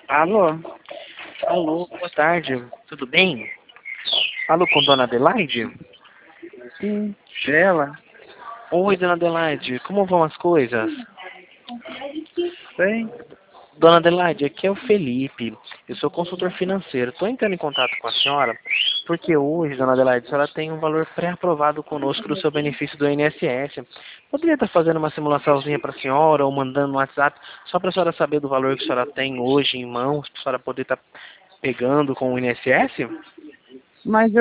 Alô? Alô, boa tarde, tudo bem? Alô, com Dona Adelaide? Sim, ela? Oi, Dona Adelaide, como vão as coisas? Bem? Dona Adelaide, aqui é o Felipe, eu sou consultor financeiro. Estou entrando em contato com a senhora porque hoje, Dona Adelaide, a senhora tem um valor pré-aprovado conosco do seu benefício do INSS. Poderia estar fazendo uma simulaçãozinha para a senhora ou mandando no WhatsApp só para a senhora saber do valor que a senhora tem hoje em mãos, para a senhora poder estar pegando com o INSS? Mas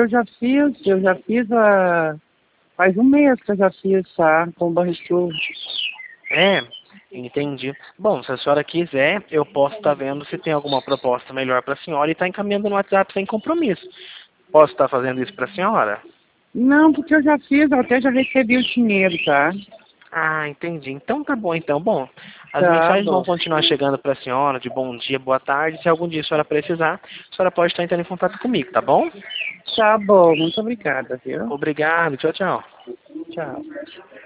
faz um mês que eu já fiz, tá? Com o Barrichu. É, entendi. Bom, se a senhora quiser, eu posso estar vendo se tem alguma proposta melhor para a senhora e estar encaminhando no WhatsApp sem compromisso. Posso estar fazendo isso para a senhora? Não, porque eu já fiz, eu até já recebi o dinheiro, tá? Ah, entendi. Então tá bom, então. Bom, as Tá mensagens vão bom. continuar chegando para a senhora de bom dia, boa tarde. Se algum dia a senhora precisar, a senhora pode estar entrando em contato comigo, tá bom? Tá bom, muito obrigada, viu? Obrigado, tchau, tchau. Tchau.